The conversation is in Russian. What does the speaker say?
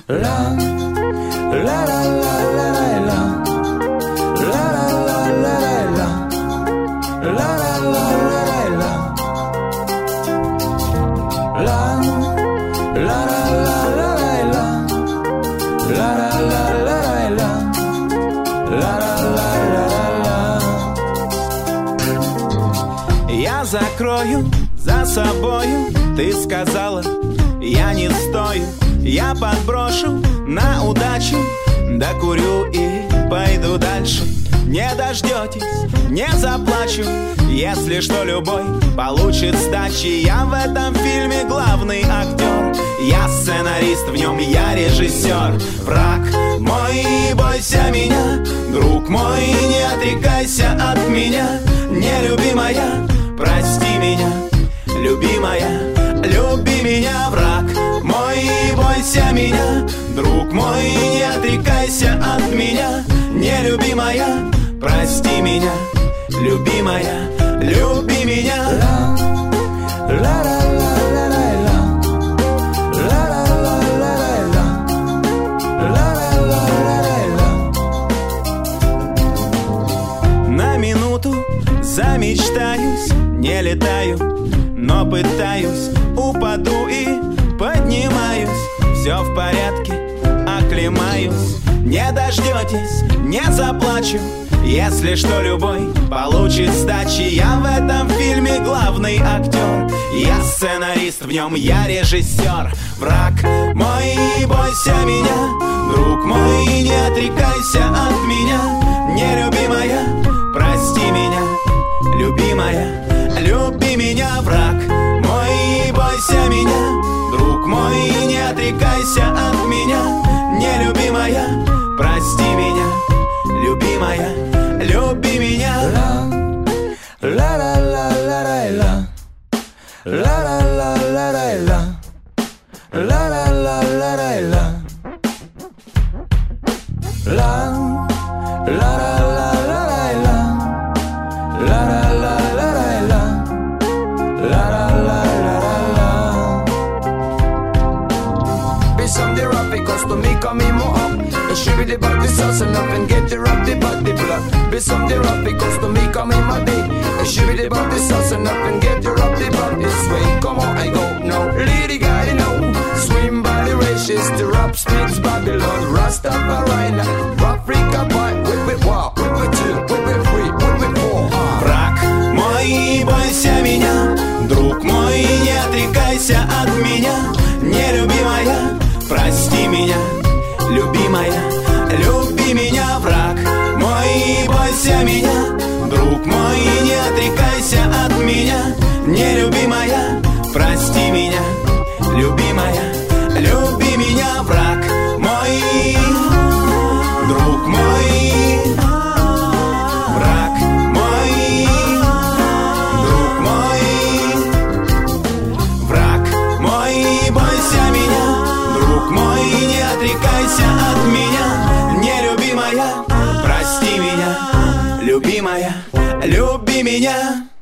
Я закрою за собою, ты сказала, я не стою. Я подброшу на удачу, докурю и пойду дальше. Не дождетесь, не заплачу, если что любой получит сдачи. Я в этом фильме главный актер, я сценарист, в нем я режиссер. Враг мой, бойся меня, друг мой, не отрекайся от меня. Нелюбимая, прости меня, любимая, люби меня. Враг мой, бойся меня, друг мой, не отрекайся от меня. Нелюбимая, прости меня, любимая, люби меня. На минуту замечтаюсь, не летаю, но пытаюсь, упаду и поднимаюсь. Все в порядке, оклемаюсь. Не дождетесь, не заплачу, если что любой получит сдачи. Я в этом фильме главный актер, я сценарист, в нем я режиссер. Враг мой, бойся меня, друг мой, не отрекайся от меня. Нелюбимая, прости меня, любимая, люби меня. Враг мой, бойся меня, друг мой, не отрекайся от меня. Нелюбимая, прости меня, любимая, люби меня. La la la la la la, la la la la la la, la la la la la la, la la la la la la, la la la la la, la la la la la. Be something rough because to me coming more up. It should be the body sauce enough and get the rough the body blood. Be something rough because to me coming my day. It should be the body sauce enough and get the rough the body sway. Come on, I go now, lady guy, no. Swim by the races, the rap speaks Babylon. Rastafari, Africa boy, we walk, we chill, we free, we poor. Враг мой, бойся меня, друг мой, не отрекайся от меня. Нелюбимая, прости меня, любимая, люби меня. Враг мой, бойся меня, друг мой, не отрекайся от меня. Нелюбимая, прости меня, любимая, люби меня. Враг мой, друг мой, враг мой, друг мой. Враг мой, бойся меня, друг мой, не отрекайся от меня. Нелюбимая, прости меня, любимая, люби меня.